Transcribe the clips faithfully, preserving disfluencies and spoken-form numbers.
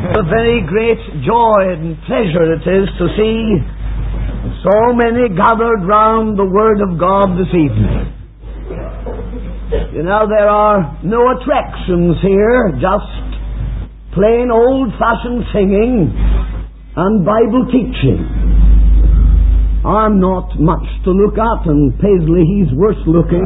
A very great joy and pleasure it is to see so many gathered round the Word of God this evening. You know, there are no attractions here, just plain old-fashioned singing and Bible teaching. I'm not much to look at, and Paisley, he's worse looking.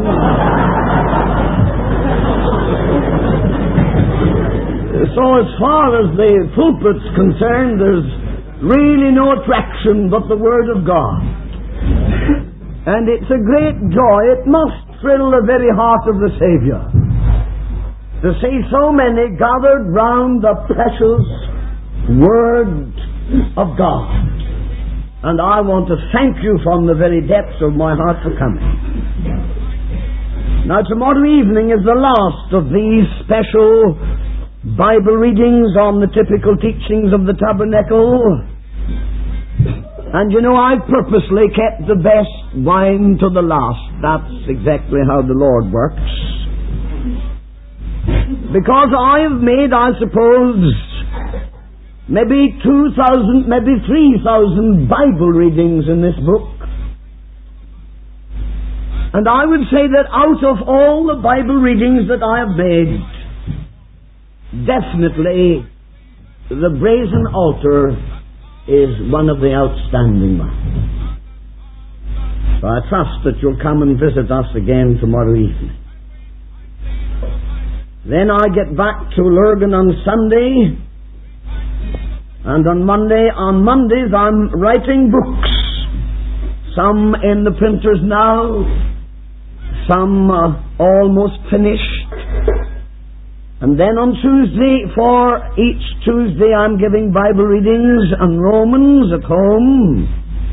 So as far as the pulpit's concerned, there's really no attraction but the Word of God. And it's a great joy, it must thrill the very heart of the Saviour to see so many gathered round the precious Word of God. And I want to thank you from the very depths of my heart for coming. Now, tomorrow evening is the last of these special Bible readings on the typical teachings of the tabernacle. And you know, I've purposely kept the best wine to the last. That's exactly how the Lord works. Because I've made, I suppose, maybe two thousand, maybe three thousand Bible readings in this book. And I would say that out of all the Bible readings that I have made, definitely the brazen altar is one of the outstanding ones. So I trust that you'll come and visit us again tomorrow evening. Then I get back to Lurgan on Sunday, and on Monday, on Mondays I'm writing books, some in the printers now, some uh, almost finished. And then on Tuesday, for each Tuesday I'm giving Bible readings on Romans at home.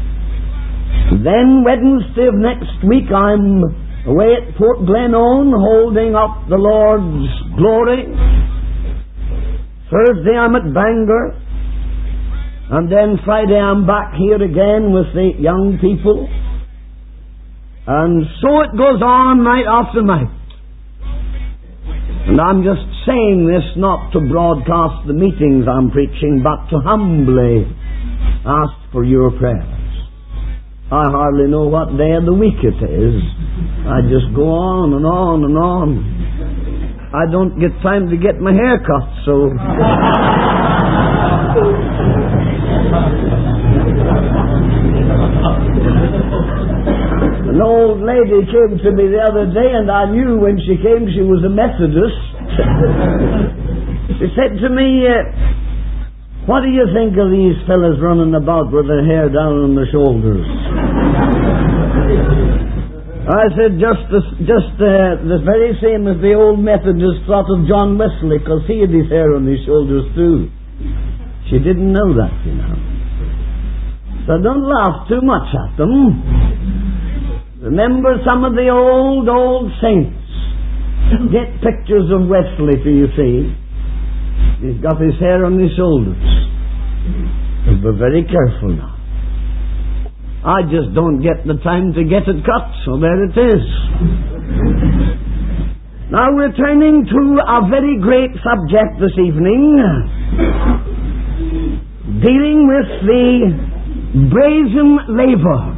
Then Wednesday of next week I'm away at Port Glenone holding up the Lord's glory. Thursday I'm at Bangor. And then Friday I'm back here again with the young people. And so it goes on night after night. And I'm just saying this not to broadcast the meetings I'm preaching, but to humbly ask for your prayers. I hardly know what day of the week it is. I just go on and on and on. I don't get time to get my hair cut, so... An old lady came to me the other day, and I knew when she came she was a Methodist. She said to me, uh, what do you think of these fellas running about with their hair down on their shoulders? I said, just the, just uh, the very same as the old Methodist thought of John Wesley, because he had his hair on his shoulders too. She didn't know that, you know. So don't laugh too much at them. Remember some of the old, old saints. Get pictures of Wesley till you see. He's got his hair on his shoulders. But be very careful now. I just don't get the time to get it cut, so there it is. Now we're turning to a very great subject this evening, dealing with the brazen laver.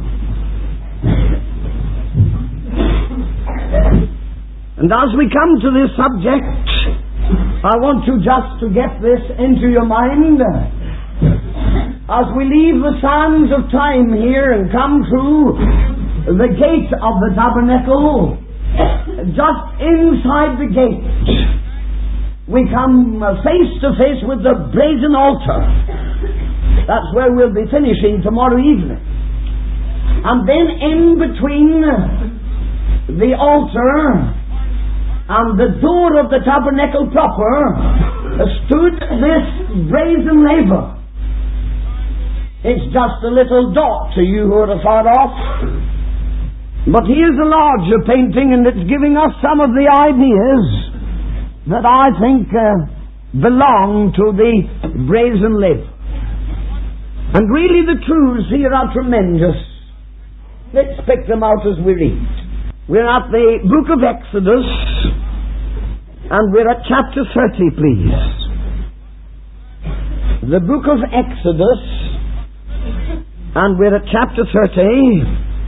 And as we come to this subject, I want you just to get this into your mind. As we leave the sands of time here and come through the gate of the tabernacle, just inside the gate, we come face to face with the brazen altar. That's where we'll be finishing tomorrow evening. And then in between the altar and the door of the tabernacle proper stood this brazen laver. It's just a little dot to you who are afar off. But here's a larger painting, and it's giving us some of the ideas that I think uh, belong to the brazen laver. And really the truths here are tremendous. Let's pick them out as we read. We're at the book of Exodus, and we're at chapter thirty, please. the book of Exodus, and we're at chapter thirty,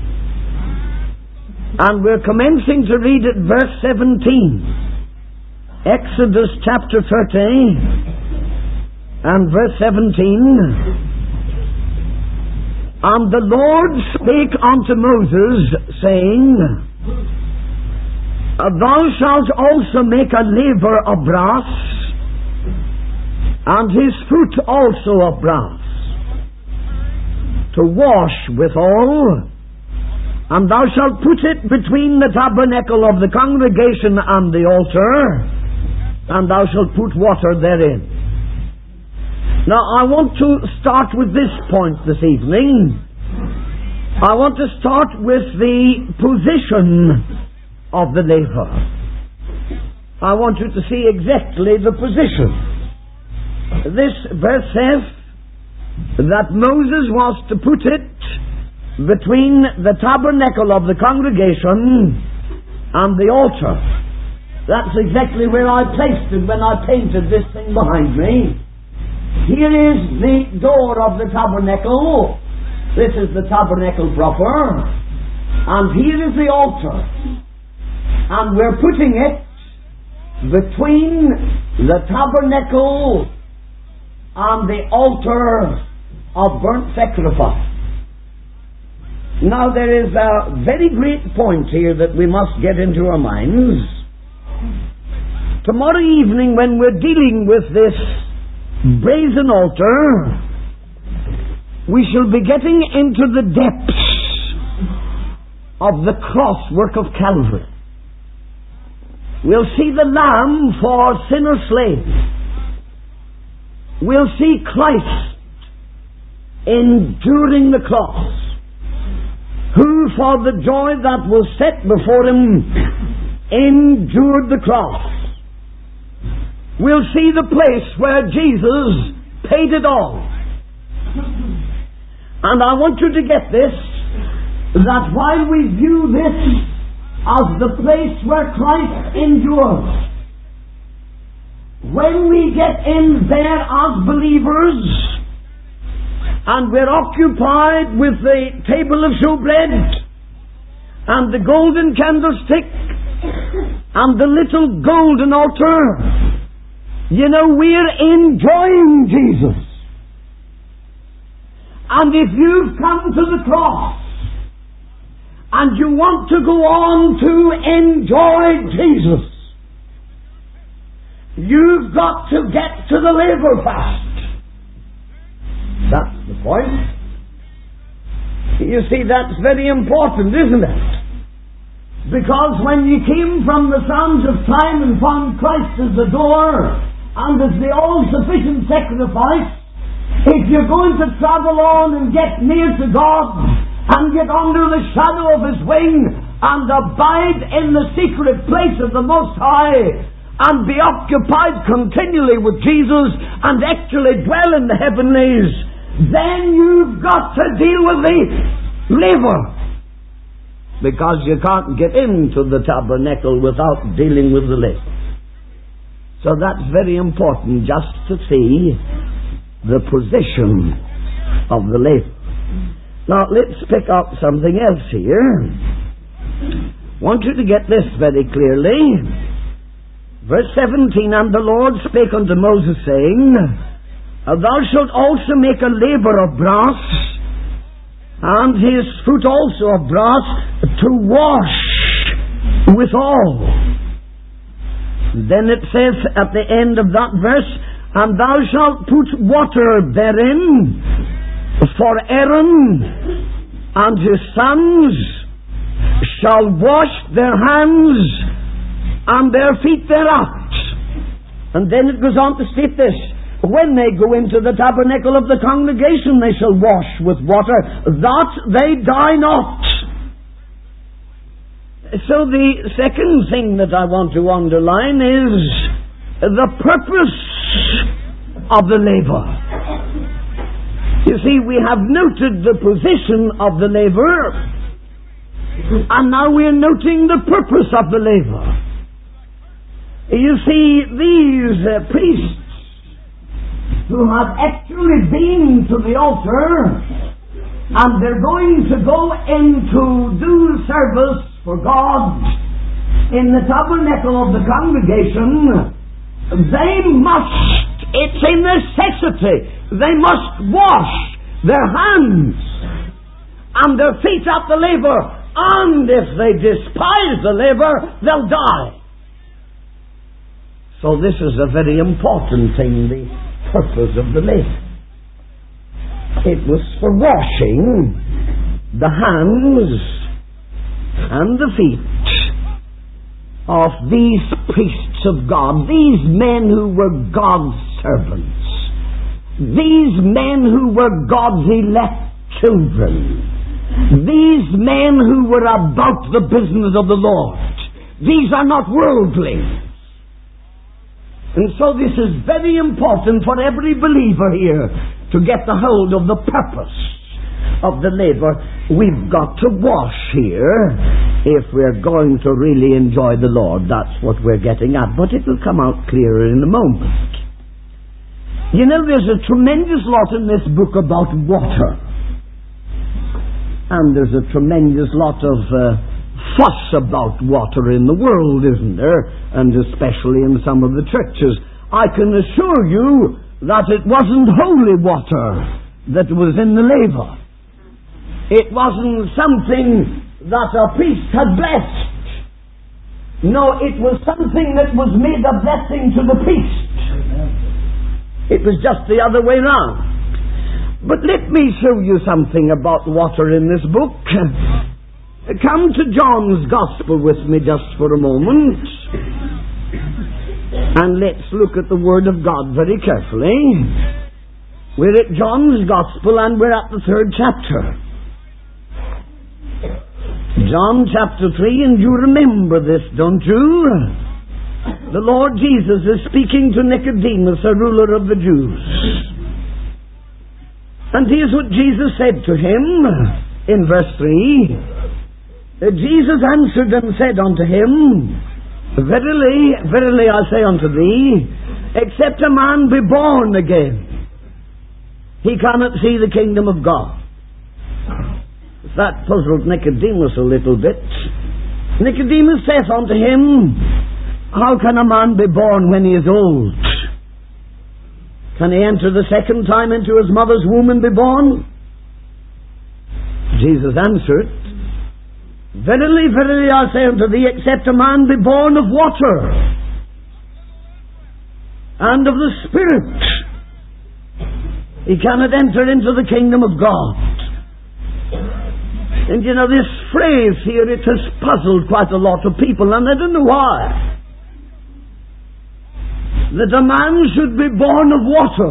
and we're commencing to read at verse seventeen. Exodus chapter thirty and verse seventeen. And the Lord spake unto Moses, saying, Thou shalt also make a laver of brass, and his foot also of brass, to wash withal, and thou shalt put it between the tabernacle of the congregation and the altar, and thou shalt put water therein. Now I want to start with this point this evening. I want to start with the position of the laver. I want you to see exactly the position. This verse says that Moses was to put it between the tabernacle of the congregation and the altar. That's exactly where I placed it when I painted this thing behind me. Here is the door of the tabernacle. This is the tabernacle proper. And here is the altar. And we're putting it between the tabernacle and the altar of burnt sacrifice. Now there is a very great point here that we must get into our minds. Tomorrow evening, when we're dealing with this brazen altar, we shall be getting into the depths of the cross work of Calvary. We'll see the Lamb for sinner slaves. We'll see Christ enduring the cross, who for the joy that was set before him endured the cross. We'll see the place where Jesus paid it all. And I want you to get this, that while we view this as the place where Christ endured, when we get in there as believers, and we're occupied with the table of showbread, and the golden candlestick, and the little golden altar, you know, we're enjoying Jesus. And if you've come to the cross, and you want to go on to enjoy Jesus, you've got to get to the laver fast. That's the point. You see, that's very important, isn't it? Because when you came from the sands of time and found Christ as the door and as the all-sufficient sacrifice, if you're going to travel on and get near to God and get under the shadow of His wing and abide in the secret place of the Most High, and be occupied continually with Jesus and actually dwell in the heavenlies, then you've got to deal with the laver. Because you can't get into the tabernacle without dealing with the laver. So that's very important, just to see the position of the laver. Now let's pick up something else here. I want you to get this very clearly. Verse seventeen, And the Lord spake unto Moses, saying, Thou shalt also make a laver of brass, and his foot also of brass, to wash withal. Then it says at the end of that verse, And thou shalt put water therein for Aaron and his sons shall wash their hands and their feet thereat. And then it goes on to state this: when they go into the tabernacle of the congregation, they shall wash with water, that they die not. So the second thing that I want to underline is the purpose of the laver. You see, we have noted the position of the laver, and now we're noting the purpose of the laver. You see, these uh, priests who have actually been to the altar, and they're going to go in to do service for God in the tabernacle of the congregation, they must, it's a necessity, they must wash their hands and their feet at the laver, and if they despise the laver, they'll die. So this is a very important thing, the purpose of the laver. It was for washing the hands and the feet of these priests of God, these men who were God's servants, these men who were God's elect children, these men who were about the business of the Lord. These are not worldlings. And so this is very important for every believer here to get the hold of the purpose of the laver. We've got to wash here if we're going to really enjoy the Lord. That's what we're getting at. But it will come out clearer in a moment. You know, there's a tremendous lot in this book about water. And there's a tremendous lot of uh, fuss about water in the world, isn't there? And especially in some of the churches. I can assure you that it wasn't holy water that was in the laver. It wasn't something that a priest had blessed. No, it was something that was made a blessing to the priest. It was just the other way round. But let me show you something about water in this book. Come to John's Gospel with me just for a moment. And let's look at the Word of God very carefully. We're at John's Gospel and we're at the third chapter. John chapter three, and you remember this, don't you? The Lord Jesus is speaking to Nicodemus, a ruler of the Jews. And here's what Jesus said to him in verse three. Jesus answered and said unto him, Verily, verily I say unto thee, except a man be born again, he cannot see the kingdom of God. That puzzled Nicodemus a little bit. Nicodemus saith unto him, How can a man be born when he is old? Can he enter the second time into his mother's womb and be born? Jesus answered, Verily, verily I say unto thee, except a man be born of water and of the Spirit, he cannot enter into the kingdom of God. And you know, this phrase here, it has puzzled quite a lot of people, and I don't know why. That a man should be born of water.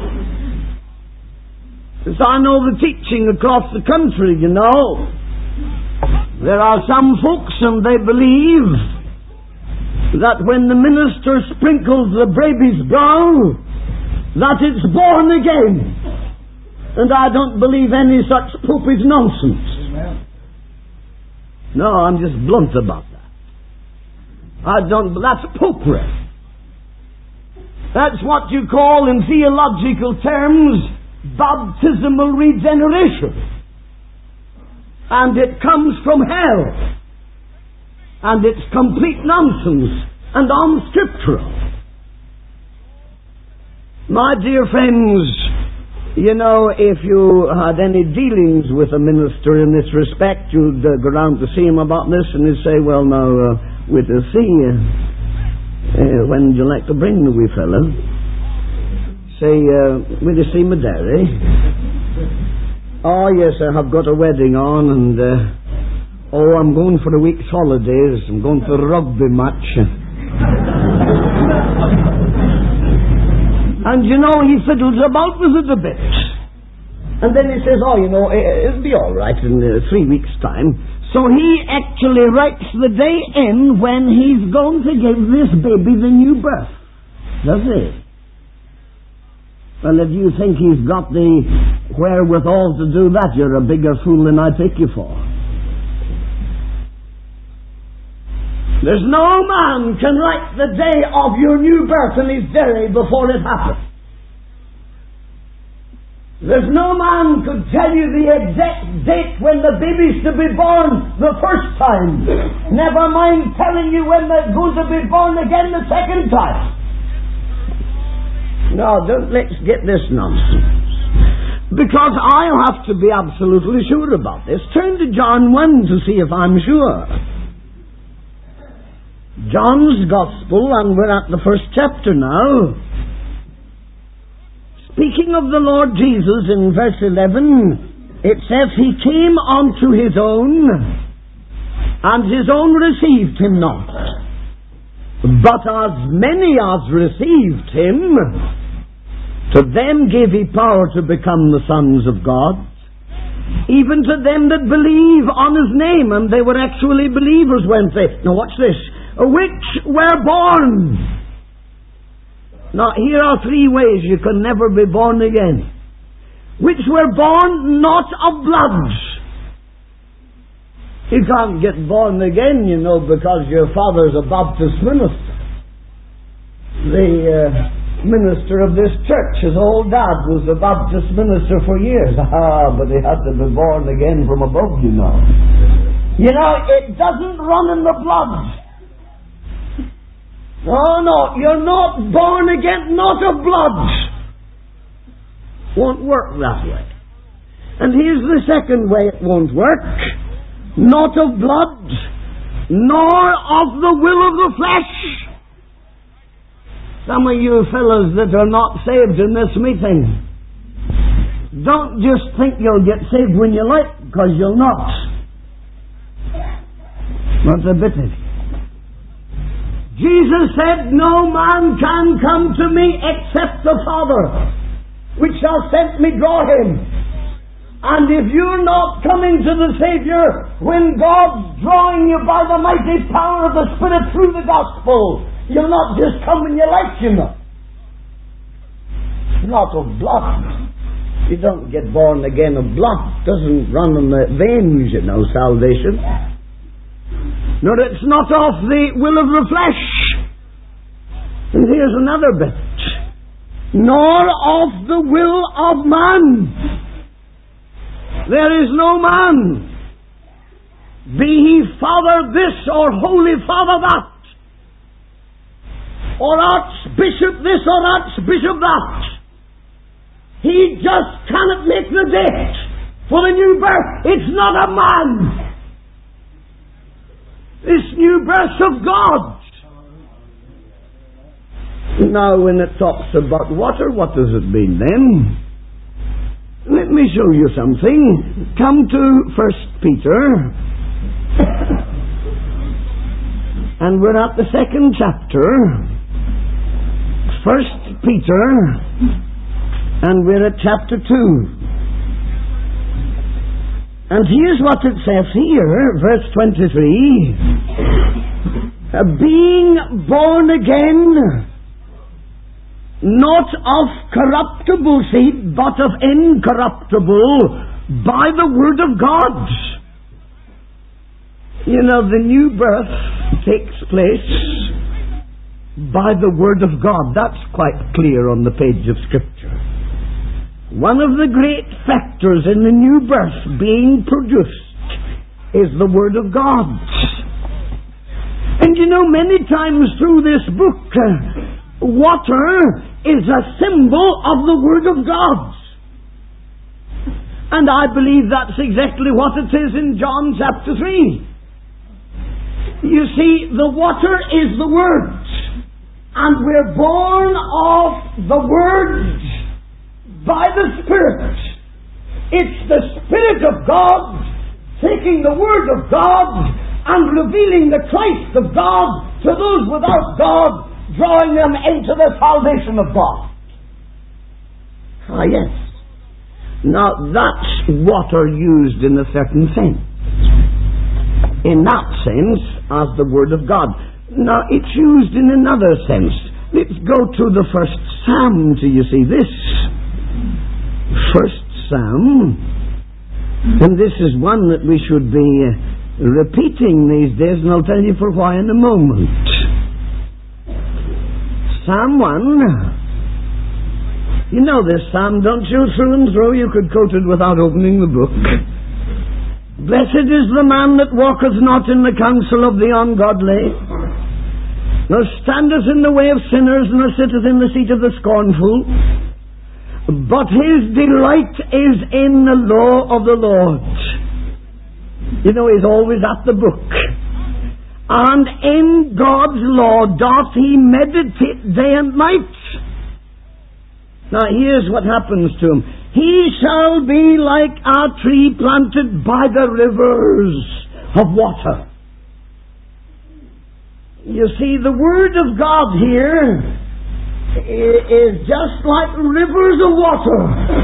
As I know the teaching across the country, you know, there are some folks and they believe that when the minister sprinkles the baby's brow, that it's born again. And I don't believe any such popish nonsense. No, I'm just blunt about that. I don't, that's popery. That's what you call in theological terms baptismal regeneration. And it comes from hell. And it's complete nonsense and unscriptural. My dear friends, you know, if you had any dealings with a minister in this respect, you'd uh, go round to see him about this and he'd say, well, now, uh, we'll see, uh, uh, when would you like to bring the wee fellow? Say, uh, will you see my dairy? Oh, yes, I have got a wedding on and, uh, oh, I'm going for a week's holidays. I'm going to a rugby match. And you know, he fiddles about with it a bit. And then he says, oh, you know, it'll be all right in uh, three weeks' time. So he actually writes the day in when he's going to give this baby the new birth. Does he? Well, if you think he's got the wherewithal to do that, you're a bigger fool than I take you for. There's no man can write the day of your new birth in his diary before it happens. There's no man could tell you the exact date when the baby's to be born the first time. Never mind telling you when they're going to be born again the second time. No, don't let's get this nonsense. Because I'll have to be absolutely sure about this. Turn to John one to see if I'm sure. John's Gospel, and we're at the first chapter now. Speaking of the Lord Jesus in verse eleven, it says, He came unto His own, and His own received Him not. But as many as received Him, to them gave He power to become the sons of God, even to them that believe on His name. And they were actually believers, weren't they? Now watch this. Which were born. Now, here are three ways you can never be born again. Which were born not of blood. You can't get born again, you know, because your father's a Baptist minister. The uh, minister of this church, his old dad was a Baptist minister for years. Ah, but he had to be born again from above, you know. You know, it doesn't run in the blood. Oh no, you're not born again, not of blood. Won't work that way. And here's the second way it won't work. Not of blood, nor of the will of the flesh. Some of you fellows that are not saved in this meeting, don't just think you'll get saved when you like, because you'll not. Not a bit of it. Jesus said, No man can come to me except the Father, which shall send me draw him. And if you're not coming to the Savior when God's drawing you by the mighty power of the Spirit through the gospel, you'll not just come when you like, you know. Not of blood. You don't get born again of blood. It doesn't run in the veins, you know, salvation. No, it's not of the will of the flesh. And here's another bit. Nor of the will of man. There is no man, be he Father this or Holy Father that, or Archbishop this or Archbishop that. He just cannot make the date for the new birth. It's not a man. This new birth of God. Now when it talks about water, what does it mean then? Let me show you something. Come to First Peter. And we're at the second chapter. First Peter. And we're at chapter two. And here's what it says here, verse twenty-three. Being born again, not of corruptible seed, but of incorruptible, by the word of God. You know, the new birth takes place by the word of God. That's quite clear on the page of Scripture. One of the great factors in the new birth being produced is the Word of God. And you know, many times through this book, uh, water is a symbol of the Word of God. And I believe that's exactly what it is in John chapter three. You see, the water is the Word. And we're born of the Word by the Spirit. It's the Spirit of God taking the Word of God and revealing the Christ of God to those without God, drawing them into the salvation of God. Ah, yes. Now, that's water used in a certain sense. In that sense, as the Word of God. Now, it's used in another sense. Let's go to the first Psalm till you see this. First Psalm, and this is one that we should be uh, repeating these days, and I'll tell you for why in a moment. Psalm one, You know this psalm, don't you? Through and through, you could quote it without opening the book. Blessed is the man that walketh not in the counsel of the ungodly, nor standeth in the way of sinners, nor sitteth in the seat of the scornful. But his delight is in the law of the Lord. You know, he's always at the book. And in God's law doth he meditate day and night. Now here's what happens to him. He shall be like a tree planted by the rivers of water. You see, the Word of God here is just like rivers of water.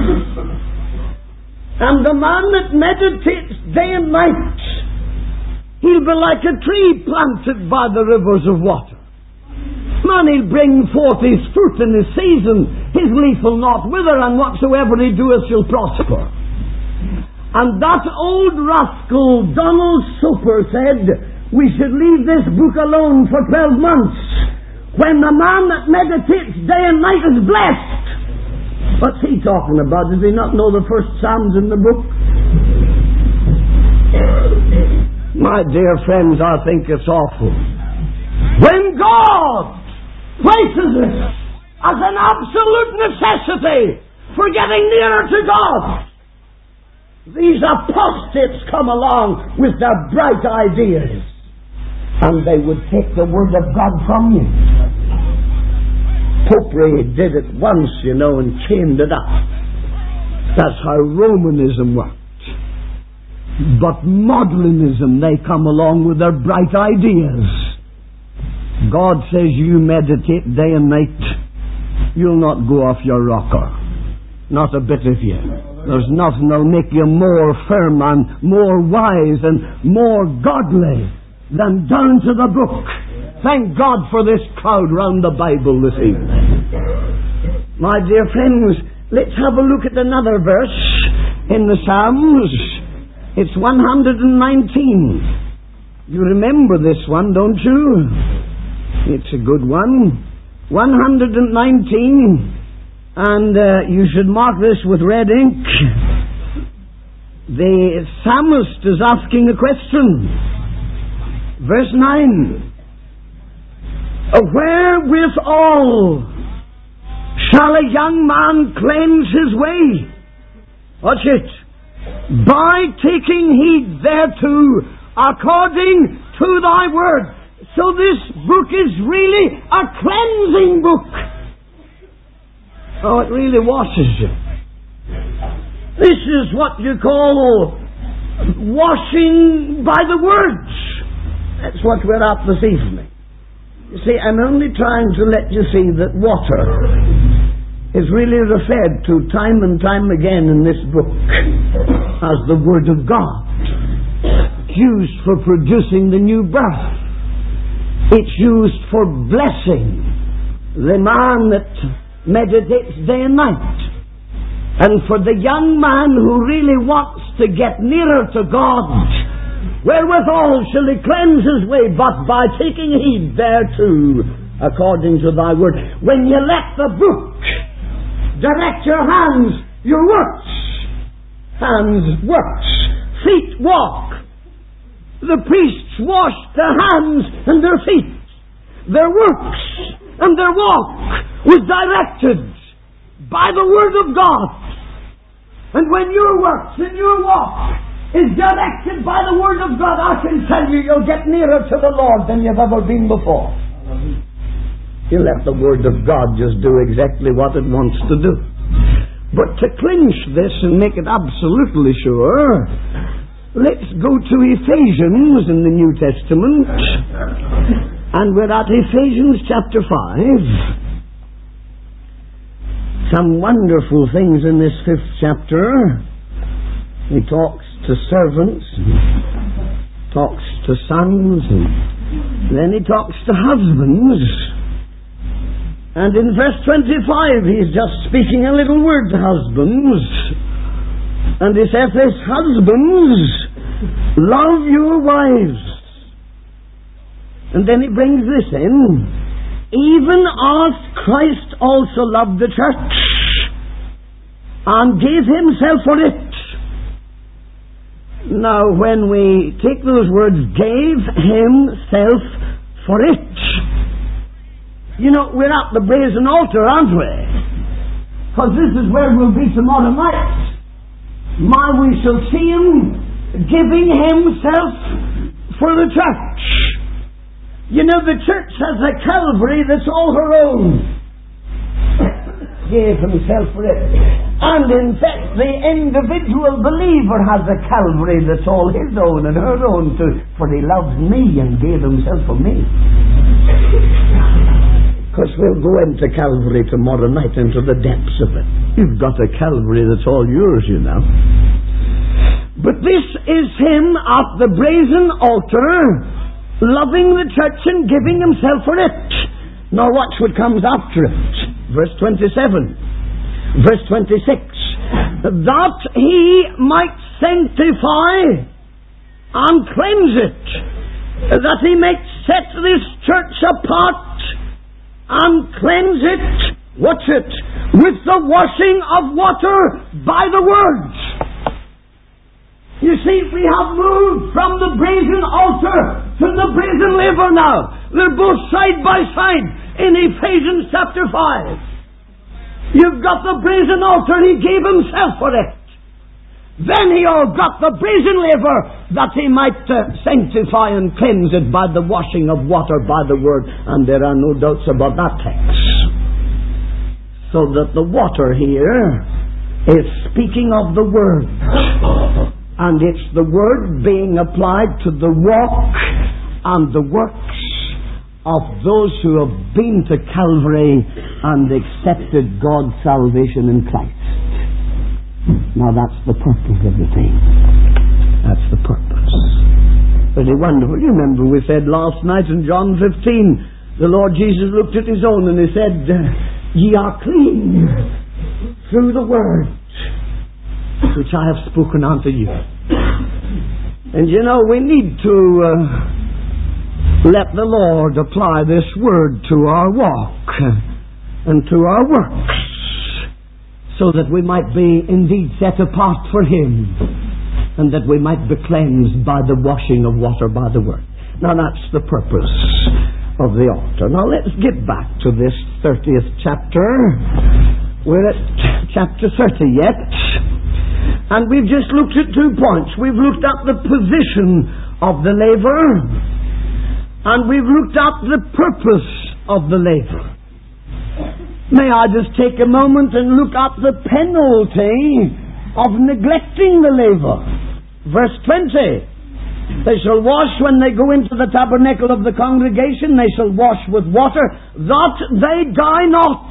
And the man that meditates day and night, he'll be like a tree planted by the rivers of water. Man, he'll bring forth his fruit in his season. His leaf will not wither, and whatsoever he doeth shall prosper. And that old rascal Donald Soper said, we should leave this book alone for twelve months. When the man that meditates day and night is blessed. What's he talking about? Does he not know the first Psalms in the book? My dear friends, I think it's awful. When God places it as an absolute necessity for getting nearer to God, these apostates come along with their bright ideas. And they would take the Word of God from you. Popery did it once, you know, and chained it up. That's how Romanism worked. But Modelinism, they come along with their bright ideas. God says you meditate day and night, you'll not go off your rocker. Not a bit of you. There's nothing that'll make you more firm and more wise and more godly than down to the book. Thank God for this crowd round the Bible this evening. My dear friends, let's have a look at another verse in the Psalms. It's one hundred nineteen. You remember this one, don't you? It's a good one. one hundred nineteen. And uh, you should mark this with red ink. The psalmist is asking a question. Verse nine. Wherewithal shall a young man cleanse his way? Watch it. By taking heed thereto, according to thy word. So this book is really a cleansing book. Oh, it really washes you. This is what you call washing by the words. That's what we're at this evening. You see, I'm only trying to let you see that water is really referred to time and time again in this book as the Word of God. It's used for producing the new birth. It's used for blessing the man that meditates day and night. And for the young man who really wants to get nearer to God, wherewithal shall he cleanse his way, but by taking heed thereto, according to thy word. When you let the book direct your hands, your works. Hands, works. Feet, walk. The priests wash their hands and their feet. Their works and their walk was directed by the Word of God. And when your works and your walk is directed by the Word of God, I can tell you, you'll get nearer to the Lord than you've ever been before. You let the Word of God just do exactly what it wants to do. But to clinch this and make it absolutely sure, let's go to Ephesians in the New Testament. And we're at Ephesians chapter five. Some wonderful things in this fifth chapter. He talks to servants, talks to sons, and then he talks to husbands. And in verse twenty-five, he's just speaking a little word to husbands. And he says this, husbands, love your wives. And then he brings this in, even as Christ also loved the church and gave himself for it. Now, when we take those words, gave himself for it, you know, we're at the brazen altar, aren't we? Because this is where we'll be tomorrow night. My, we shall see him giving himself for the church. You know, the church has a Calvary that's all her own. Gave himself for it. And in fact, the individual believer has a Calvary that's all his own and her own too. For he loves me and gave himself for me. Because we'll go into Calvary tomorrow night, into the depths of it. You've got a Calvary that's all yours, you know. But this is him at the brazen altar, loving the church and giving himself for it. Now watch what comes after it. Verse twenty-seven. Verse twenty-six. That he might sanctify and cleanse it. That he might set this church apart and cleanse it, watch it, with the washing of water by the word. You see, we have moved from the brazen altar to the brazen laver now. They're both side by side in Ephesians chapter five. You've got the brazen altar, he gave himself for it. Then he all got the brazen laver that he might uh, sanctify and cleanse it by the washing of water by the word. And there are no doubts about that text. So that the water here is speaking of the word. And it's the word being applied to the walk and the works of those who have been to Calvary and accepted God's salvation in Christ. Now that's the purpose of the thing. That's the purpose. Pretty wonderful. You remember we said last night in John fifteen, the Lord Jesus looked at his own and he said, ye are clean through the word which I have spoken unto you. And you know, we need to uh, let the Lord apply this word to our walk and to our works, so that we might be indeed set apart for him, and that we might be cleansed by the washing of water by the word. Now that's the purpose of the altar. Now let's get back to this thirtieth chapter. We're at chapter thirty yet, and we've just looked at two points. We've looked at the position of the laver, and we've looked at the purpose of the laver. May I just take a moment and look at the penalty of neglecting the laver. Verse twenty. They shall wash when they go into the tabernacle of the congregation. They shall wash with water, that they die not.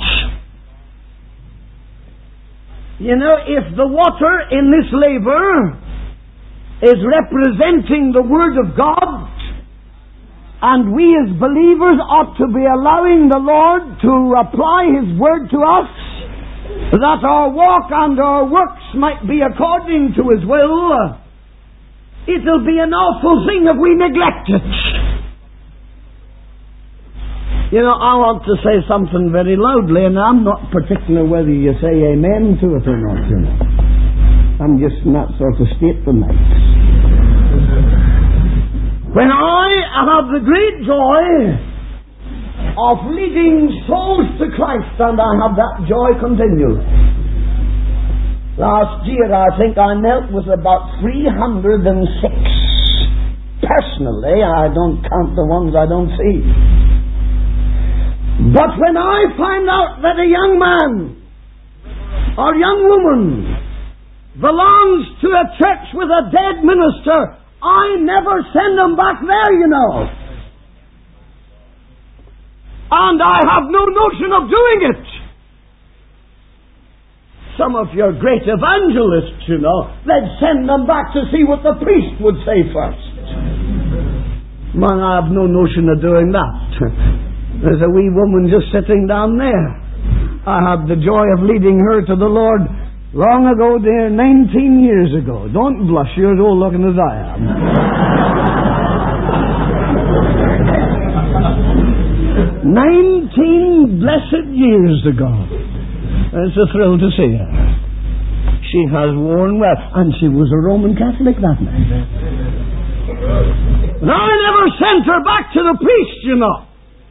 You know, if the water in this laver is representing the Word of God, and we as believers ought to be allowing the Lord to apply His Word to us, that our walk and our works might be according to His will, it'll be an awful thing if we neglect it. You know, I want to say something very loudly, and I'm not particular whether you say amen to it or not, you know. I'm just in that sort of state tonight. When I have the great joy of leading souls to Christ, and I have that joy continually. Last year I think I knelt with about three hundred six. Personally, I don't count the ones I don't see. But when I find out that a young man or young woman belongs to a church with a dead minister, I never send them back there, you know. And I have no notion of doing it. Some of your great evangelists, you know, they'd send them back to see what the priest would say first. Man, I have no notion of doing that. There's a wee woman just sitting down there. I had the joy of leading her to the Lord long ago, dear, nineteen years ago. Don't blush, you're as old looking as I am. Nineteen blessed years ago. It's a thrill to see her. She has worn well. And she was a Roman Catholic that night. And I never sent her back to the priest, you know.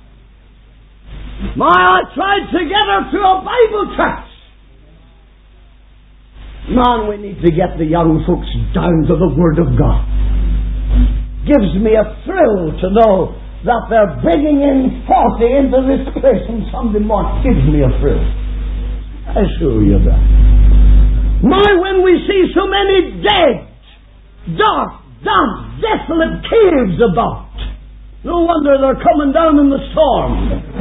My, I tried to get her to a Bible church. Man, we need to get the young folks down to the Word of God. Gives me a thrill to know that they're bringing in forty into this place on Sunday morning. Gives me a thrill. I assure you that. My, when we see so many dead, dark, damp, desolate caves about, no wonder they're coming down in the storm.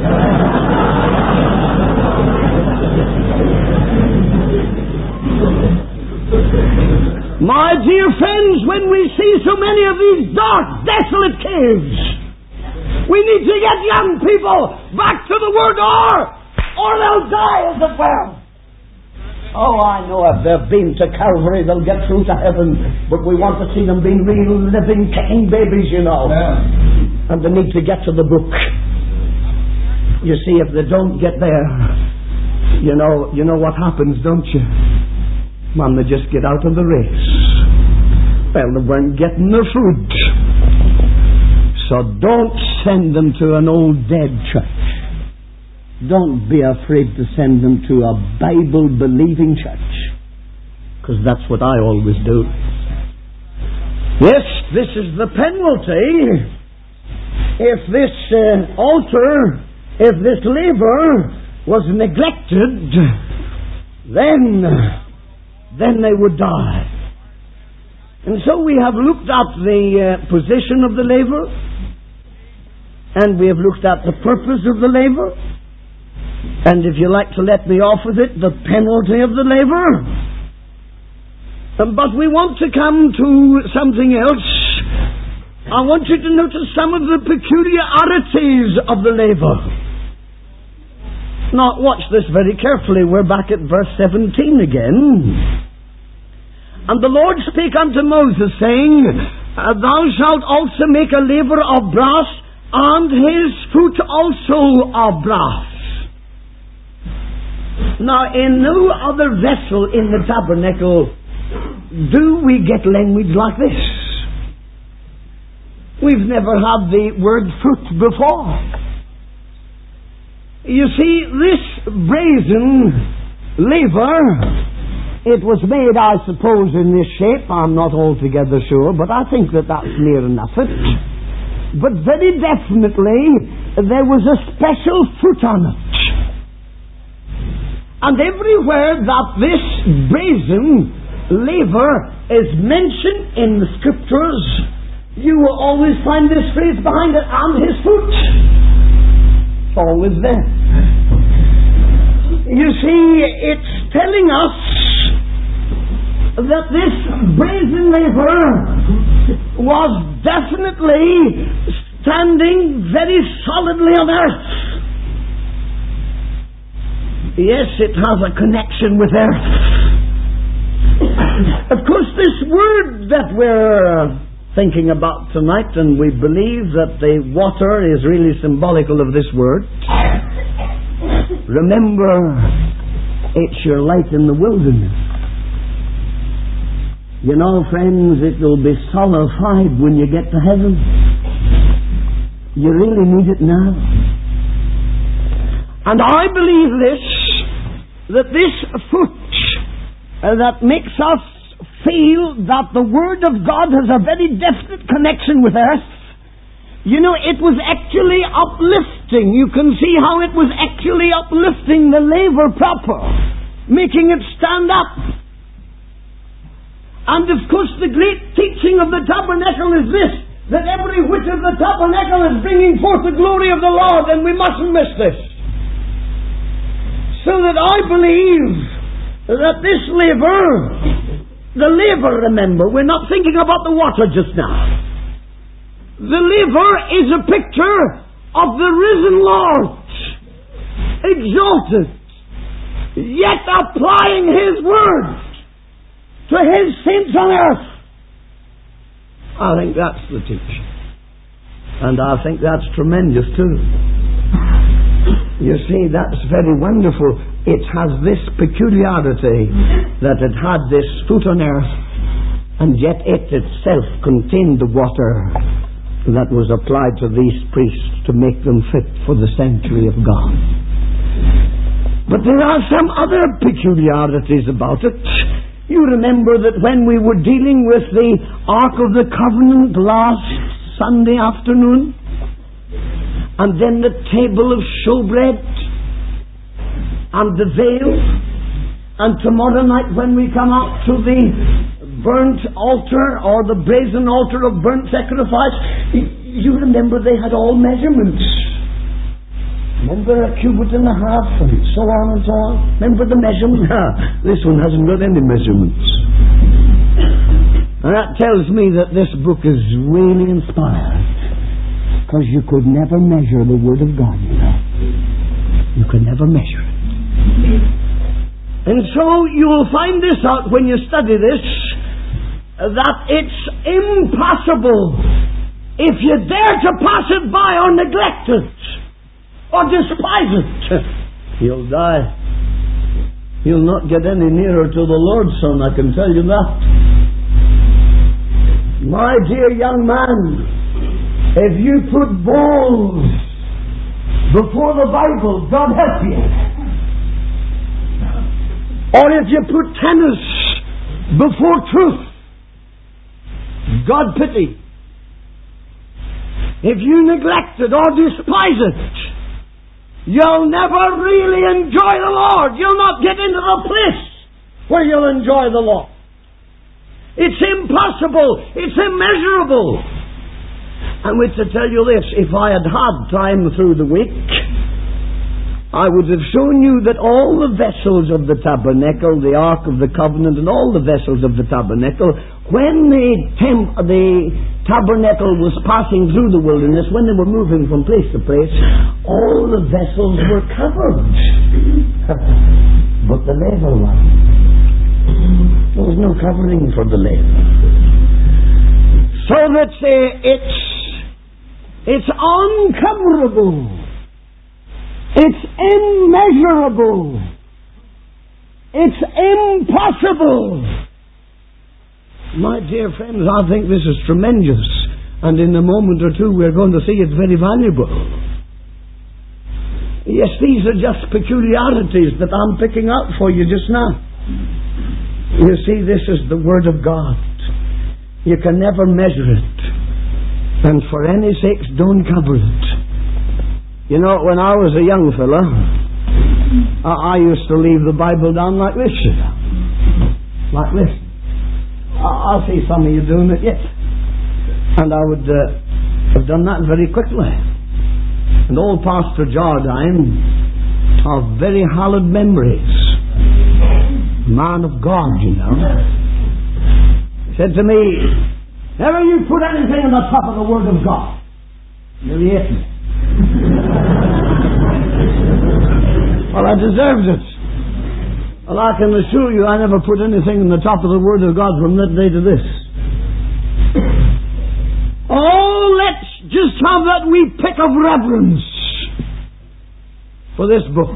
My dear friends, when we see so many of these dark, desolate caves, we need to get young people back to the Word, or, or they'll die as it were. Oh, I know if they've been to Calvary, they'll get through to heaven, but we want to see them being real, living, kicking babies, you know. Yeah. And they need to get to the book. You see, if they don't get there, you know, you know what happens, don't you? Man, they just get out of the race. Well, they weren't getting their food. So don't send them to an old dead church. Don't be afraid to send them to a Bible-believing church. Because that's what I always do. Yes, this is the penalty. If this uh, altar, if this laver was neglected, then... then they would die. And so we have looked at the uh, position of the laver, and we have looked at the purpose of the laver, and if you like to let me off with it, the penalty of the laver. Um, but we want to come to something else. I want you to notice some of the peculiarities of the laver. Now, watch this very carefully. We're back at verse seventeen again. And the Lord spake unto Moses, saying, Thou shalt also make a laver of brass, and his foot also of brass. Now, in no other vessel in the tabernacle do we get language like this. We've never had the word foot before. You see, this brazen laver, it was made, I suppose, in this shape. I'm not altogether sure, but I think that that's near enough it. But very definitely, there was a special foot on it. And everywhere that this brazen laver is mentioned in the Scriptures, you will always find this phrase behind it, and his foot. Always there. You see, it's telling us that this brazen laver was definitely standing very solidly on earth. Yes, it has a connection with earth. Of course, this word that we're thinking about tonight, and we believe that the water is really symbolical of this word. Remember, it's your light in the wilderness. You know, friends, it will be solidified when you get to heaven. You really need it now. And I believe this, that this foot uh, that makes us feel that the Word of God has a very definite connection with earth. You know, it was actually uplifting. You can see how it was actually uplifting the laver proper, making it stand up. And of course the great teaching of the tabernacle is this, that every whit of the tabernacle is bringing forth the glory of the Lord, and we mustn't miss this. So that I believe that this laver, the laver, remember, we're not thinking about the water just now. The laver is a picture of the risen Lord, exalted, yet applying His word to His saints on earth. I think that's the teaching. And I think that's tremendous too. You see, that's very wonderful. it has this peculiarity that it had this foot on earth, and yet it itself contained the water that was applied to these priests to make them fit for the sanctuary of God. But there are some other peculiarities about it. You remember that when we were dealing with the Ark of the Covenant last Sunday afternoon, and then the table of showbread, and the veil, and tomorrow night when we come out to the burnt altar or the brazen altar of burnt sacrifice, you remember they had all measurements. Remember a cubit and a half, and so on and so on. Remember the measurement? This one hasn't got any measurements. And that tells me that this book is really inspired, because you could never measure the Word of God, you know. You could never measure it. And so you will find this out when you study this, that it's impossible, if you dare to pass it by or neglect it or despise it, you'll die. You'll not get any nearer to the Lord, son, I can tell you that. My dear young man, if you put balls before the Bible, God help you. Or if you put tennis before truth, God pity. If you neglect it or despise it, you'll never really enjoy the Lord. You'll not get into the place where you'll enjoy the Lord. It's impossible. It's immeasurable. And with to tell you this, if I had had time through the week, I would have shown you that all the vessels of the tabernacle, the Ark of the Covenant, and all the vessels of the tabernacle, when the, temp- the tabernacle was passing through the wilderness, when they were moving from place to place, all the vessels were covered. But the laver one, there was no covering for the laver. So that uh, it's, it's uncoverable. It's immeasurable. It's impossible. My dear friends, I think this is tremendous. And in a moment or two we're going to see it's very valuable. Yes, these are just peculiarities that I'm picking out for you just now. You see, this is the Word of God. You can never measure it. And for any sakes, don't cover it. You know, when I was a young fella, I, I used to leave the Bible down like this, you know. Like this. I, I'll see some of you doing it yet. And I would uh, have done that very quickly. And old Pastor Jardine of very hallowed memories, man of God, you know, said to me, never you put anything on the top of the Word of God. Nearly hit me. Well, I deserved it. Well, I can assure you I never put anything on the top of the Word of God from that day to this. Oh, let's just have that wee pick of reverence for this book.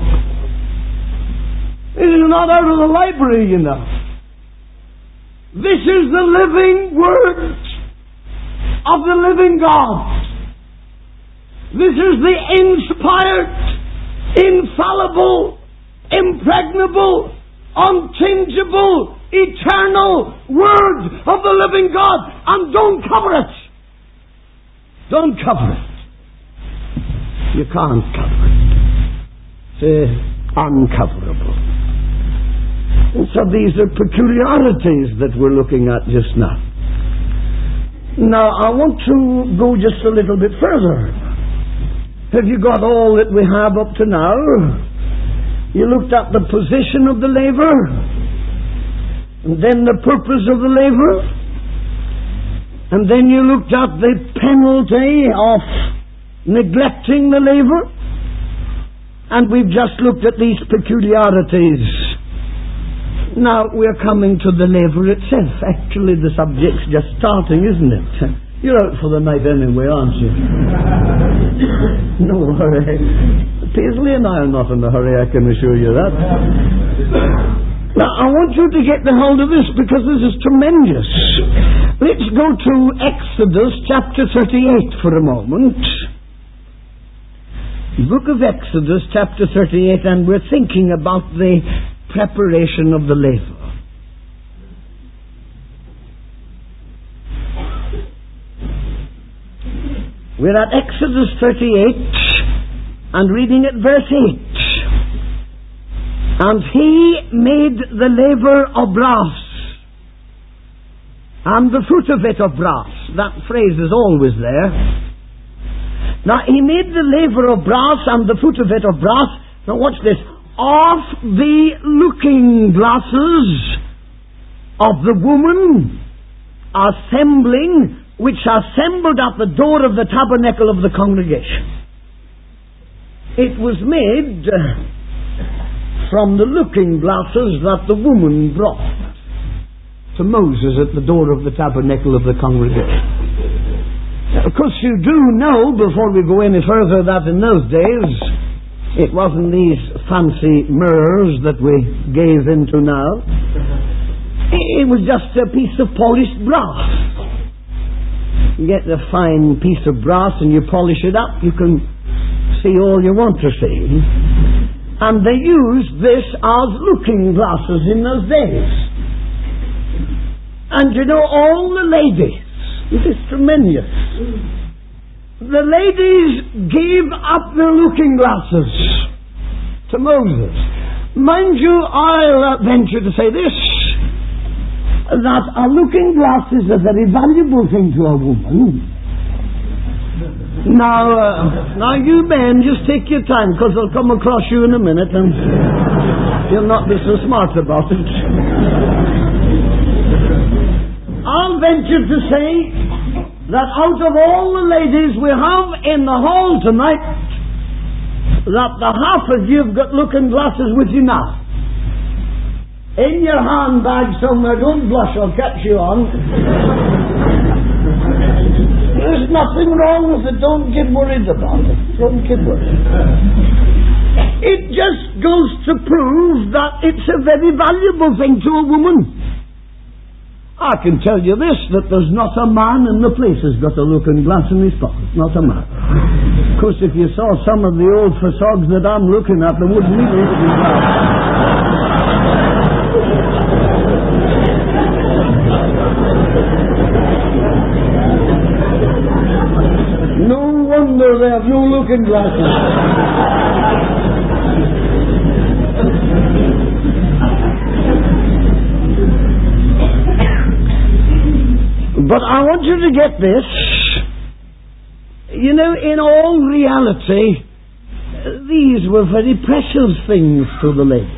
It is not out of the library, you know. This is the living Word of the living God. This is the inspired, infallible, impregnable, unchangeable, eternal Word of the living God. And don't cover it. Don't cover it. You can't cover it. It's uncoverable. And so these are peculiarities that we're looking at just now. Now, I want to go just a little bit further. Have you got all that we have up to now? You looked at the position of the laver, and then the purpose of the laver, and then you looked at the penalty of neglecting the laver, and we've just looked at these peculiarities. Now we're coming to the laver itself. Actually, the subject's just starting, isn't it? You're out for the night anyway, aren't you? No worry. Paisley and I are not in a hurry, I can assure you that. Now, I want you to get the hold of this because this is tremendous. Let's go to Exodus chapter thirty-eight for a moment. Book of Exodus chapter thirty-eight, and we're thinking about the preparation of the laver. We're at Exodus thirty-eight and reading at verse eight. And he made the laver of brass, and the fruit of it of brass. That phrase is always there. Now, he made the laver of brass and the fruit of it of brass. Now, watch this. Of the looking glasses of the woman assembling, which assembled at the door of the tabernacle of the congregation. It was made from the looking glasses that the woman brought to Moses at the door of the tabernacle of the congregation. Of course, you do know, before we go any further, that in those days it wasn't these fancy mirrors that we gaze into now. It was just a piece of polished brass. You get a fine piece of brass and you polish it up, you can see all you want to see. And they used this as looking glasses in those days. And you know, all the ladies, it is tremendous, the ladies gave up their looking glasses to Moses. Mind you, I'll venture to say this, that a looking glass is a very valuable thing to a woman. Now, uh, now you men, just take your time, because I'll come across you in a minute and you'll not be so smart about it. I'll venture to say that out of all the ladies we have in the hall tonight, that the half of you have got looking glasses with you now. In your handbag somewhere, don't blush, I'll catch you on. There's nothing wrong with it, don't get worried about it. Don't get worried. It just goes to prove that it's a very valuable thing to a woman. I can tell you this, that there's not a man in the place who's got a looking glass in his pocket. Not a man. Of course, if you saw some of the old façades that I'm looking at, they wouldn't need a looking glass. No wonder they have no looking glasses. But I want you to get this. You know, in all reality, these were very precious things to the ladies.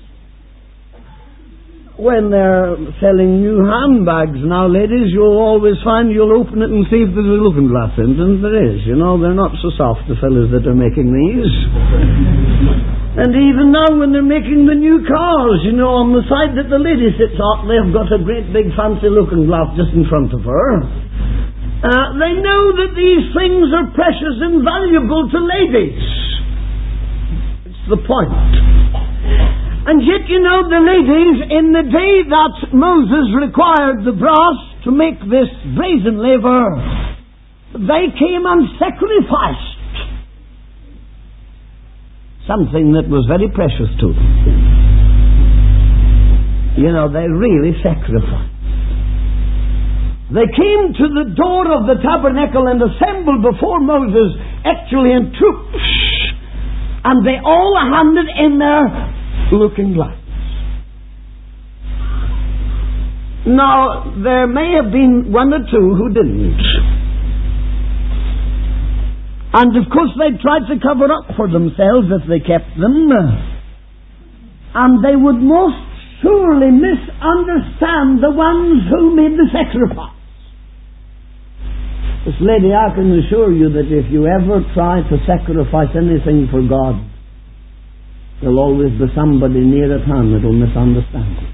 When they're selling new handbags now, ladies, you'll always find, you'll open it and see if there's a looking glass in it, and there is. You know, they're not so soft, the fellas that are making these. And even now when they're making the new cars, you know, on the side that the lady sits on, they've got a great big fancy looking glass just in front of her. Uh, they know that these things are precious and valuable to ladies. It's the point. And yet, you know, the ladies, in the day that Moses required the brass to make this brazen laver, they came and sacrificed something that was very precious to them. You know, they really sacrificed. They came to the door of the tabernacle and assembled before Moses, actually in troops, and they all handed in their looking glasses. Now, there may have been one or two who didn't. And of course they tried to cover up for themselves if they kept them. And they would most surely misunderstand the ones who made the sacrifice. This lady, I can assure you that if you ever try to sacrifice anything for God, there'll always be somebody near at hand that will misunderstand it.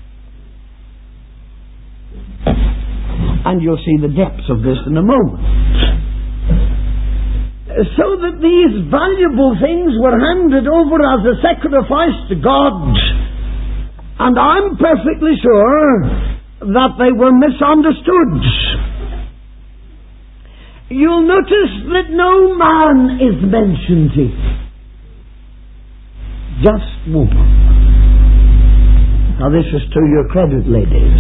And you'll see the depths of this in a moment. so that these valuable things were handed over as a sacrifice to God. And I'm perfectly sure that they were misunderstood. You'll notice that no man is mentioned here. Just woman. Now this is to your credit, ladies.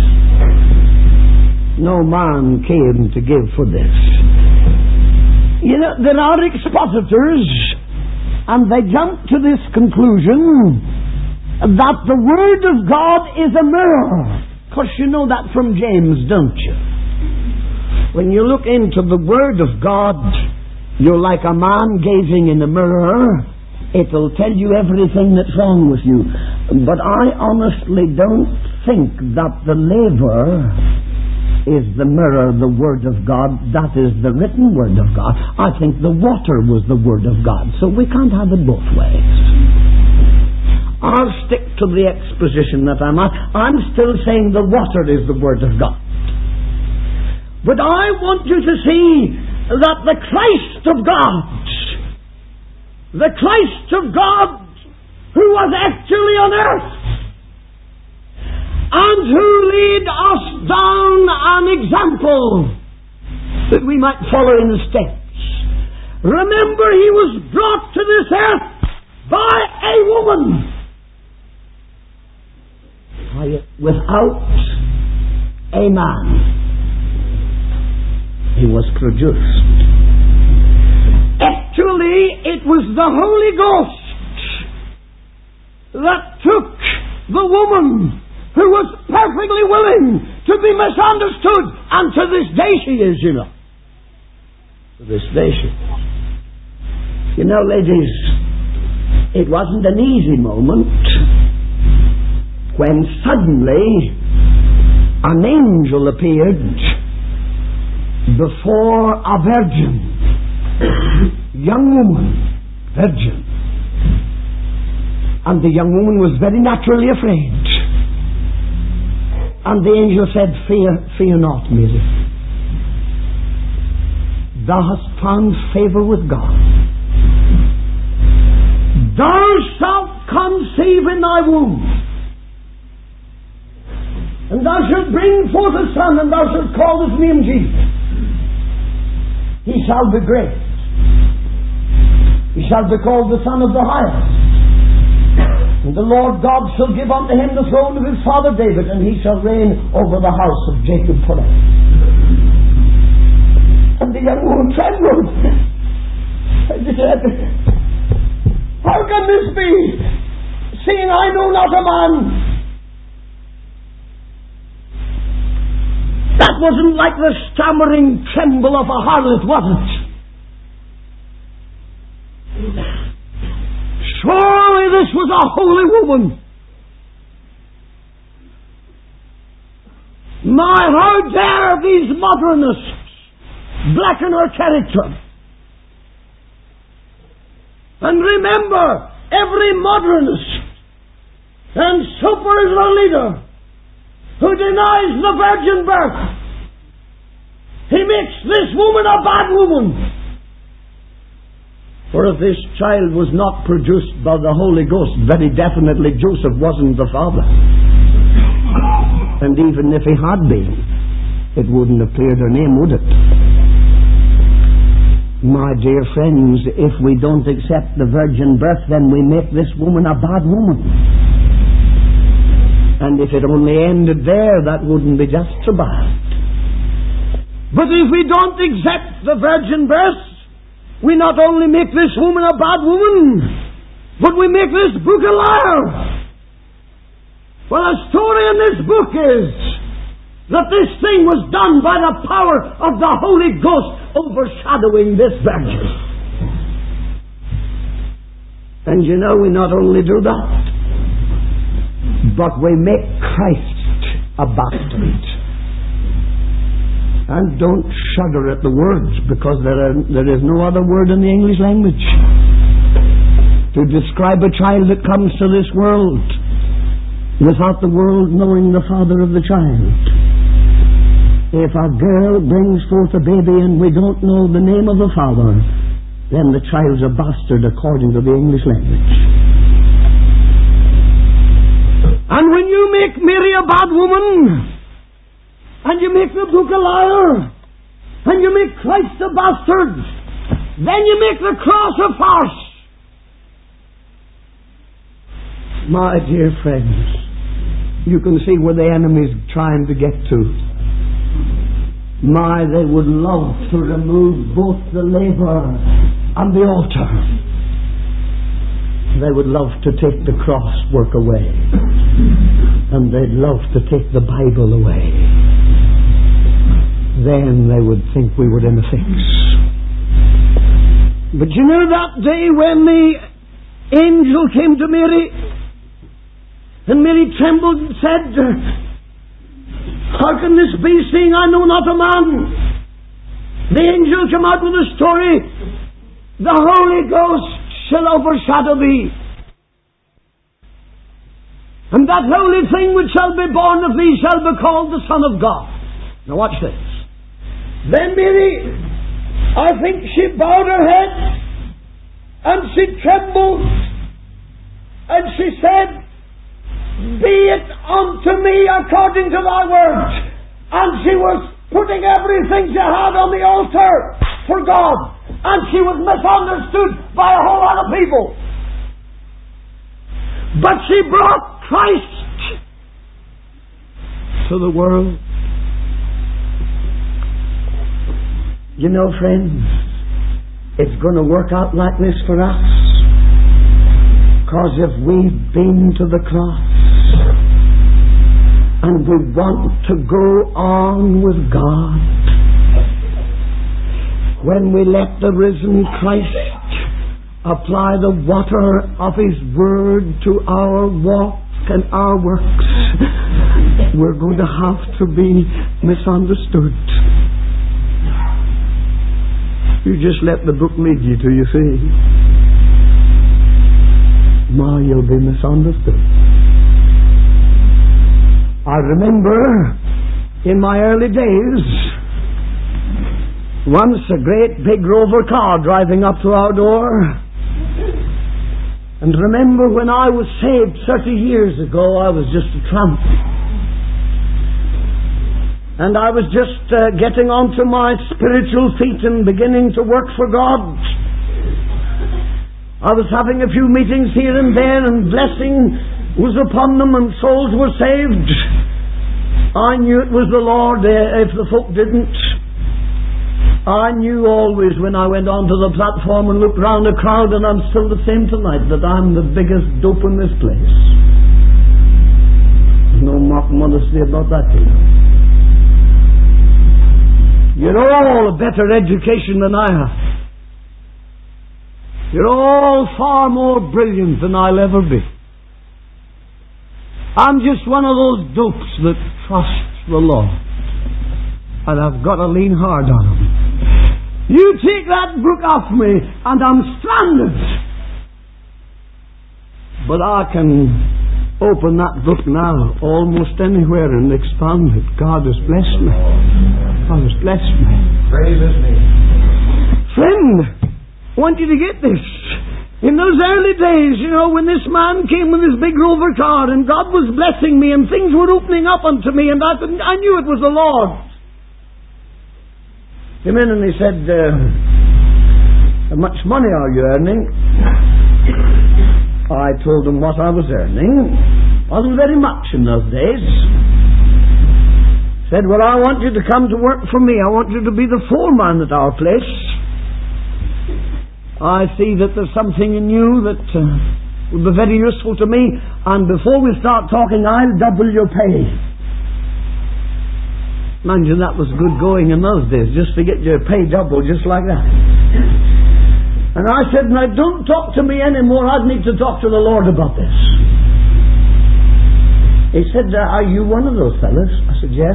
No man came to give for this. You know, there are expositors, and they jump to this conclusion that the Word of God is a mirror. Of course, you know that from James, don't you? When you look into the Word of God, you're like a man gazing in a mirror. It'll tell you everything that's wrong with you. But I honestly don't think that the laver is the mirror, the Word of God. That is the written Word of God. I think the water was the Word of God. So we can't have it both ways. I'll stick to the exposition that I'm at. I'm still saying the water is the Word of God. But I want you to see that the Christ of God, the Christ of God who was actually on earth, and who laid us down an example that we might follow in the steps. Remember, he was brought to this earth by a woman, without a man. He was produced. Actually, it was the Holy Ghost that took the woman who was perfectly willing to be misunderstood, and to this day she is, you know. To this day she is. You know, ladies, it wasn't an easy moment when suddenly an angel appeared before a virgin, young woman, virgin. And the young woman was very naturally afraid. And the angel said, Fear, fear not, Mary. Thou hast found favor with God. Thou shalt conceive in thy womb, and thou shalt bring forth a son, and thou shalt call his name Jesus. He shall be great. He shall be called the Son of the Highest. And the Lord God shall give unto him the throne of his father David, and he shall reign over the house of Jacob forever. And the young woman trembled. And she said, How can this be, seeing I know not a man? That wasn't like the stammering tremble of a harlot, was it? Surely this was a holy woman. My, how dare these modernists blacken her character? And remember, every modernist and super Israel leader who denies the virgin birth, he makes this woman a bad woman. For if this child was not produced by the Holy Ghost, very definitely Joseph wasn't the father. And even if he had been, it wouldn't have cleared her name, would it? My dear friends, if we don't accept the virgin birth, then we make this woman a bad woman. And if it only ended there, that wouldn't be just so bad. But if we don't accept the virgin birth, we not only make this woman a bad woman, but we make this book a liar. Well, the story in this book is that this thing was done by the power of the Holy Ghost overshadowing this virgin. And you know, we not only do that, but we make Christ a bastard. And don't shudder at the words, because there, are, there is no other word in the English language to describe a child that comes to this world without the world knowing the father of the child. If a girl brings forth a baby and we don't know the name of the father, then the child's a bastard according to the English language. And when you make Mary a bad woman, and you make the book a liar, and you make Christ a bastard, then you make the cross a farce. My dear friends, you can see where the enemy's trying to get to. My, they would love to remove both the laver and the altar. They would love to take the cross work away. And they'd love to take the Bible away. Then they would think we were in a fix. But you know that day when the angel came to Mary, and Mary trembled and said, how can this be, seeing I know not a man? The angel came out with a story. The Holy Ghost shall overshadow thee. And that holy thing which shall be born of thee shall be called the Son of God. Now watch this. Then Mary, I think she bowed her head, and she trembled, and she said, be it unto me according to thy word. And she was putting everything she had on the altar for God. And she was misunderstood by a whole lot of people. But she brought Christ to the world. You know, friends, it's going to work out like this for us. Because if we've been to the cross and we want to go on with God, when we let the risen Christ apply the water of His Word to our walk and our works, we're going to have to be misunderstood. You just let the book lead you to, you see. Ma, you'll be misunderstood. I remember in my early days, once a great big Rover car driving up to our door. And remember when I was saved thirty years ago, I was just a tramp. And I was just uh, getting onto my spiritual feet and beginning to work for God. I was having a few meetings here and there, and blessing was upon them, and souls were saved. I knew it was the Lord if the folk didn't. I knew always when I went onto the platform and looked round the crowd, and I'm still the same tonight, that I'm the biggest dope in this place. There's no mock modesty about that, you know. You're all a better education than I have. You're all far more brilliant than I'll ever be. I'm just one of those dopes that trusts the Lord. And I've got to lean hard on Him. You take that book off me and I'm stranded. But I can open that book now almost anywhere and expand it. God has blessed me. God has blessed me. Praise His name. Friend, I want you to get this. In those early days, you know, when this man came with his big Rover car and God was blessing me and things were opening up unto me, and I, I knew it was the Lord. Came in and he said, uh, how much money are you earning? I told him what I was earning. Wasn't very much in those days. Said, well, I want you to come to work for me. I want you to be the foreman at our place. I see that there's something in you that uh, will be very useful to me, and before we start talking, I'll double your pay. Mind you, that was good going in those days, just to get your pay double, just like that. And I said, now don't talk to me anymore, I'd need to talk to the Lord about this. He said, are you one of those fellas? I said, yes.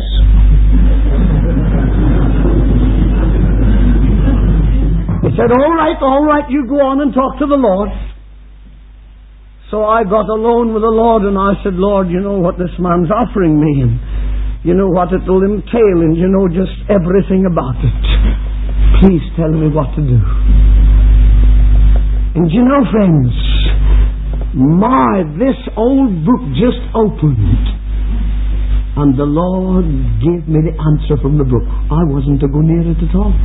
He said, all right, all right, you go on and talk to the Lord. So I got alone with the Lord and I said, Lord, you know what this man's offering me, and you know what it will entail, and you know just everything about it. Please tell me what to do. And you know, friends, my, this old book just opened, and the Lord gave me the answer from the book. I wasn't to go near it at all.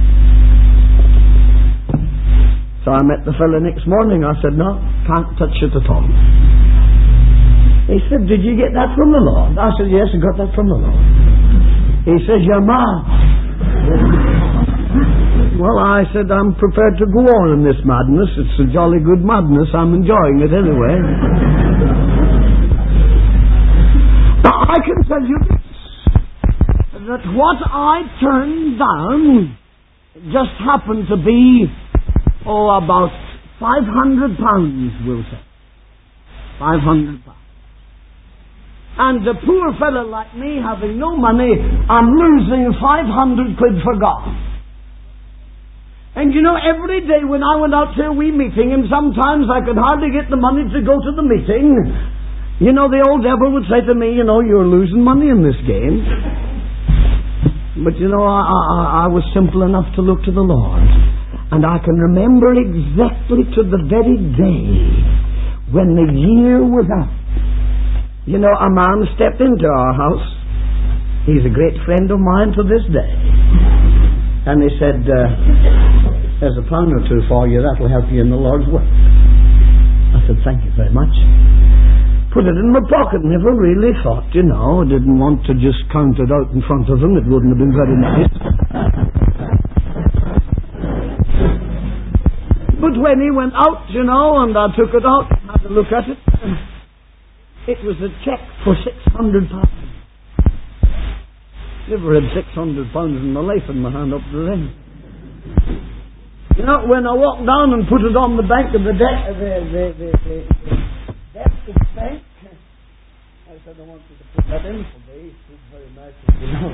So I met the fellow next morning. I said, no, can't touch it at all. He said, did you get that from the Lord? I said, yes, I got that from the Lord. He said, you're mad. Well, I said, I'm prepared to go on in this madness. It's a jolly good madness. I'm enjoying it anyway. But I can tell you this, that what I turned down just happened to be, oh, about five hundred pounds, we'll say. five hundred pounds. And the poor fellow like me, having no money, I'm losing five hundred quid for God. And you know, every day when I went out to a wee meeting, and sometimes I could hardly get the money to go to the meeting, you know, the old devil would say to me, you know, you're losing money in this game. But you know, I, I, I was simple enough to look to the Lord. And I can remember exactly to the very day when the year was up. You know, a man stepped into our house. He's a great friend of mine to this day. And he said, uh, there's a pound or two for you. That'll help you in the Lord's work. I said, thank you very much. Put it in my pocket. Never really thought, you know. Didn't want to just count it out in front of him. It wouldn't have been very nice. But when he went out, you know, and I took it out, had a look at it, it was a cheque for six hundred pounds. Never had six hundred pounds in my life in my hand up to then. You know, when I walked down and put it on the bank of the desk, the, the, the, the, the desk of the bank, I said, I want you to put that in for me. It's very nice of you, know.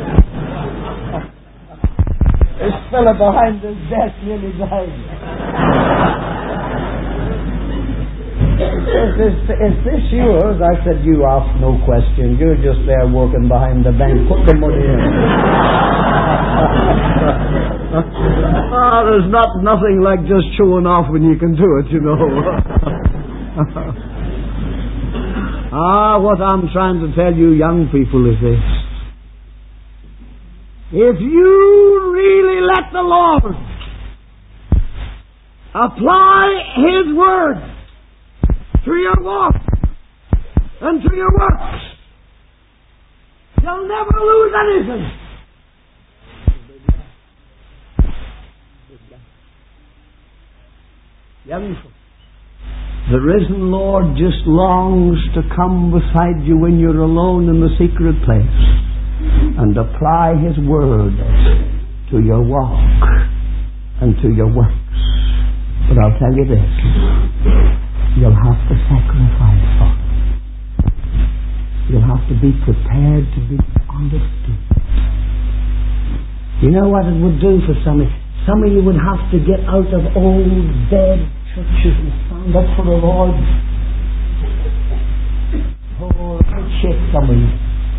This fella behind this desk nearly died. Is this, is this yours? I said, you ask no question. You're just there working behind the bank. Put the money in. Ah, there's not nothing like just showing off when you can do it, you know. Ah, what I'm trying to tell you young people is this. If you really let the Lord apply His Word to your walk and to your works, you'll never lose anything. Young folks, the risen Lord just longs to come beside you when you're alone in the secret place and apply His Word to your walk and to your works. But I'll tell you this, you'll have to sacrifice for it. You'll have to be prepared to be understood. You know what it would do for some of you? Some of you would have to get out of old dead churches and stand up for the Lord. Oh, I'd shake some of you.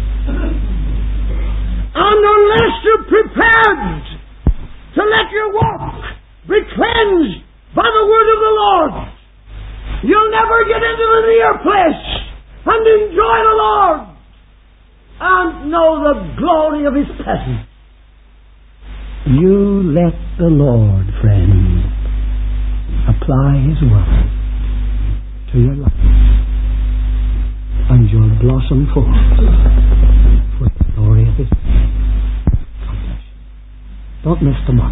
And unless you're prepared to let your walk be cleansed by the word of the Lord, you'll never get into the near place and enjoy the Lord and know the glory of His presence. You let the Lord, friend, apply His Word to your life, and you'll blossom forth for the glory of His name. God bless you. Don't miss the mark.